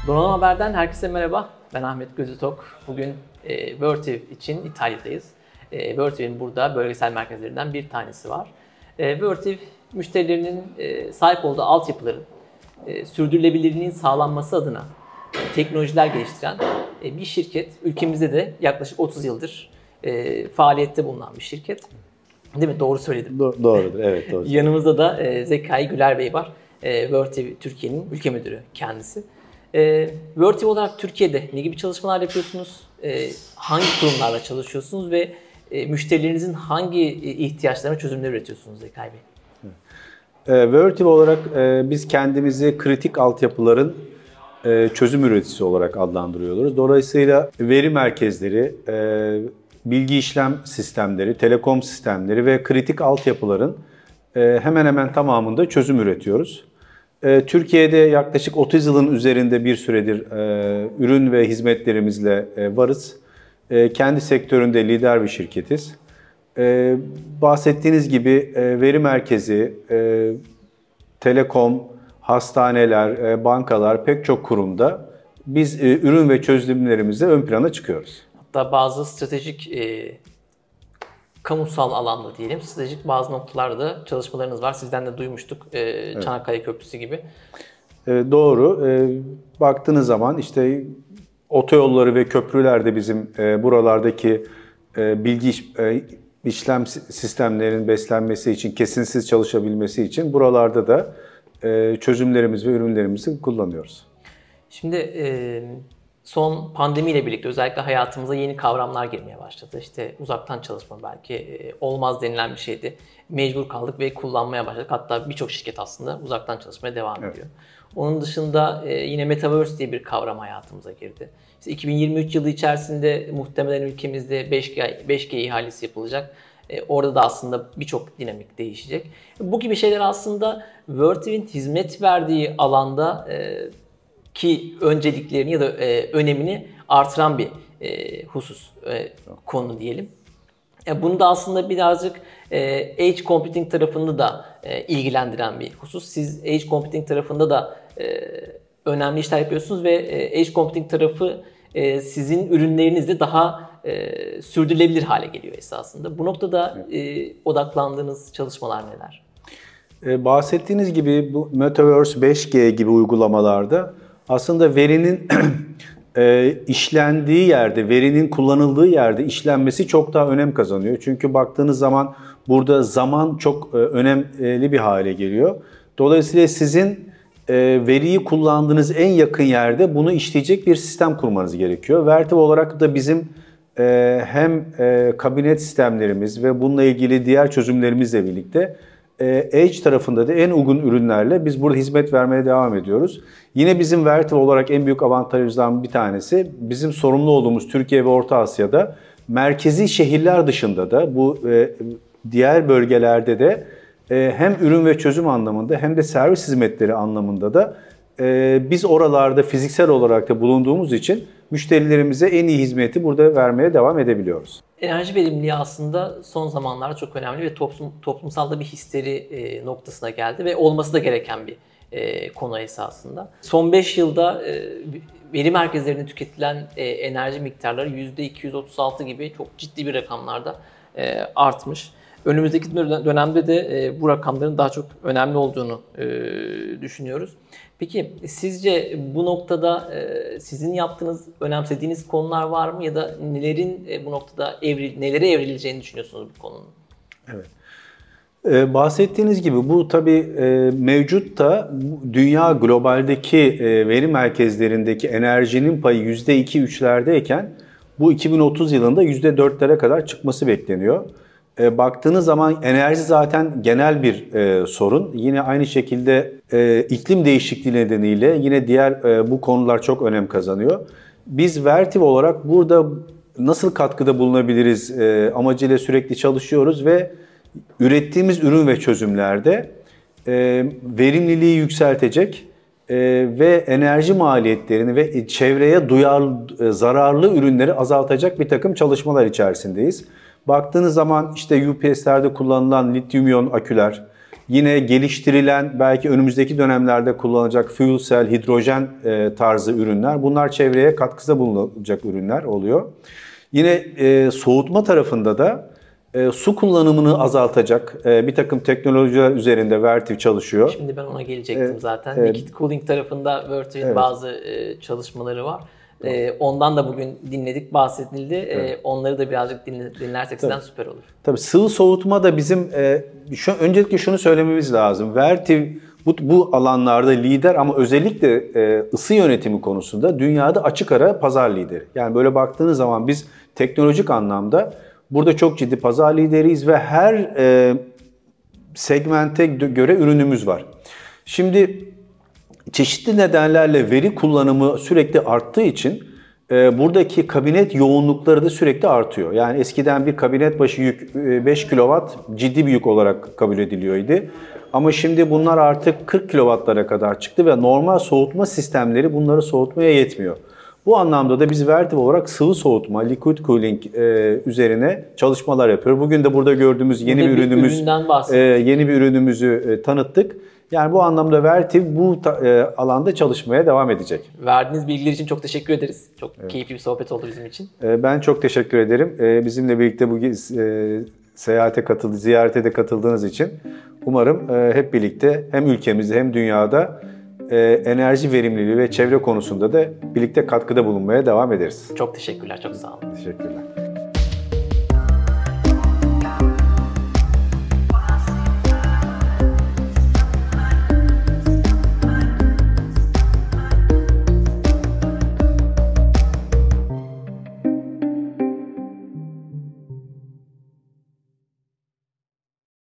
Donanım Haber'den herkese merhaba. Ben Ahmet Gözütok. Bugün Vertiv için İtalya'dayız. Vertiv'in burada bölgesel merkezlerinden bir tanesi var. Vertiv, müşterilerinin sahip olduğu altyapıların sürdürülebilirliğinin sağlanması adına teknolojiler geliştiren bir şirket. Ülkemizde de yaklaşık 30 yıldır faaliyette bulunan bir şirket. Değil mi? Doğru söyledim. Doğrudur, evet. Doğru. Yanımızda da Zekai Güler Bey var. Vertiv Türkiye'nin ülke müdürü kendisi. Vertiv olarak Türkiye'de ne gibi çalışmalar yapıyorsunuz? Hangi kurumlarla çalışıyorsunuz ve müşterilerinizin hangi ihtiyaçlarına çözümler üretiyorsunuz Zekai Bey? Vertiv olarak biz kendimizi kritik altyapıların çözüm üreticisi olarak adlandırıyoruz. Dolayısıyla veri merkezleri, bilgi işlem sistemleri, telekom sistemleri ve kritik altyapıların hemen hemen tamamında çözüm üretiyoruz. Türkiye'de yaklaşık 30 yılın üzerinde bir süredir ürün ve hizmetlerimizle varız. Kendi sektöründe lider bir şirketiz. Bahsettiğiniz gibi veri merkezi, telekom, hastaneler, bankalar pek çok kurumda biz ürün ve çözümlerimizle ön plana çıkıyoruz. Hatta bazı stratejik kamusal alanda diyelim, stratejik bazı noktalarda çalışmalarınız var. Sizden de duymuştuk. Evet. Çanakkale Köprüsü gibi. Doğru. Baktığınız zaman işte otoyolları ve köprüler de bizim buralardaki bilgi işlem sistemlerinin beslenmesi için, kesintisiz çalışabilmesi için buralarda da çözümlerimiz ve ürünlerimizi kullanıyoruz. Şimdi son pandemiyle birlikte özellikle hayatımıza yeni kavramlar girmeye başladı. İşte uzaktan çalışma belki olmaz denilen bir şeydi. Mecbur kaldık ve kullanmaya başladık. Hatta birçok şirket aslında uzaktan çalışmaya devam ediyor. Evet. Onun dışında yine Metaverse diye bir kavram hayatımıza girdi. İşte 2023 yılı içerisinde muhtemelen ülkemizde 5G ihalesi yapılacak. Orada da aslında birçok dinamik değişecek. Bu gibi şeyler aslında Vertiv'in hizmet verdiği alanda ki önceliklerini ya da önemini artıran bir husus, konu diyelim. Bunu da aslında birazcık edge computing tarafını da ilgilendiren bir husus. Siz edge computing tarafında da önemli işler yapıyorsunuz ve edge computing tarafı sizin ürünlerinizde daha sürdürülebilir hale geliyor esasında. Bu noktada odaklandığınız çalışmalar neler? Bahsettiğiniz gibi bu Metaverse 5G gibi uygulamalarda aslında verinin işlendiği yerde, verinin kullanıldığı yerde işlenmesi çok daha önem kazanıyor. Çünkü baktığınız zaman burada zaman çok önemli bir hale geliyor. Dolayısıyla sizin veriyi kullandığınız en yakın yerde bunu işleyecek bir sistem kurmanız gerekiyor. Vertiv olarak da bizim hem kabinet sistemlerimiz ve bununla ilgili diğer çözümlerimizle birlikte Edge tarafında da en uygun ürünlerle biz burada hizmet vermeye devam ediyoruz. Yine bizim Vertiv olarak en büyük avantajımızdan bir tanesi bizim sorumlu olduğumuz Türkiye ve Orta Asya'da merkezi şehirler dışında da bu diğer bölgelerde de hem ürün ve çözüm anlamında hem de servis hizmetleri anlamında da biz oralarda fiziksel olarak da bulunduğumuz için müşterilerimize en iyi hizmeti burada vermeye devam edebiliyoruz. Enerji verimliliği aslında son zamanlarda çok önemli ve toplumsal da bir histeri noktasına geldi ve olması da gereken bir konu esasında. Son 5 yılda veri merkezlerinde tüketilen enerji miktarları %236 gibi çok ciddi bir rakamlarda artmış. Önümüzdeki dönemde de bu rakamların daha çok önemli olduğunu düşünüyoruz. Peki sizce bu noktada sizin yaptığınız, önemsediğiniz konular var mı ya da nelerin bu noktada nelere evrileceğini düşünüyorsunuz bu konunun? Evet. Bahsettiğiniz gibi bu tabii mevcut da dünya globaldeki veri merkezlerindeki enerjinin payı %2-3'lerdeyken bu 2030 yılında %4'lere kadar çıkması bekleniyor. Baktığınız zaman enerji zaten genel bir sorun. Yine aynı şekilde iklim değişikliği nedeniyle yine diğer bu konular çok önem kazanıyor. Biz Vertiv olarak burada nasıl katkıda bulunabiliriz amacıyla sürekli çalışıyoruz ve ürettiğimiz ürün ve çözümlerde verimliliği yükseltecek ve enerji maliyetlerini ve çevreye zararlı ürünleri azaltacak bir takım çalışmalar içerisindeyiz. Baktığınız zaman işte UPS'lerde kullanılan lityum iyon aküler, Yine geliştirilen, belki önümüzdeki dönemlerde kullanılacak fuel cell, hidrojen tarzı ürünler. Bunlar çevreye katkıda bulunacak ürünler oluyor. Yine soğutma tarafında da su kullanımını azaltacak bir takım teknolojiler üzerinde Vertiv çalışıyor. Şimdi ben ona gelecektim zaten. Liquid cooling tarafında Vertiv'in bazı çalışmaları var. Ondan da bugün dinledik, bahsedildi. Onları da birazcık dinlersek sizden süper olur. Tabii sıvı soğutma da bizim öncelikle şunu söylememiz lazım. Vertiv bu alanlarda lider ama özellikle ısı yönetimi konusunda dünyada açık ara pazar lideri. Yani böyle baktığınız zaman biz teknolojik anlamda burada çok ciddi pazar lideriyiz ve her segmente göre ürünümüz var. Şimdi çeşitli nedenlerle veri kullanımı sürekli arttığı için buradaki kabinet yoğunlukları da sürekli artıyor. Yani eskiden bir kabinet başı yük 5 kW ciddi bir yük olarak kabul ediliyordu. Ama şimdi bunlar artık 40 kW'lara kadar çıktı ve normal soğutma sistemleri bunları soğutmaya yetmiyor. Bu anlamda da biz Vertiv olarak sıvı soğutma, liquid cooling üzerine çalışmalar yapıyoruz. Bugün de burada gördüğümüz yeni bir ürünümüzü tanıttık. Yani bu anlamda Vertiv bu alanda çalışmaya devam edecek. Verdiğiniz bilgiler için çok teşekkür ederiz. Çok keyifli bir sohbet oldu bizim için. Ben çok teşekkür ederim. Bizimle birlikte bu ziyarete de katıldığınız için umarım hep birlikte hem ülkemizde hem dünyada enerji verimliliği ve çevre konusunda da birlikte katkıda bulunmaya devam ederiz. Çok teşekkürler, çok sağ olun. Teşekkürler.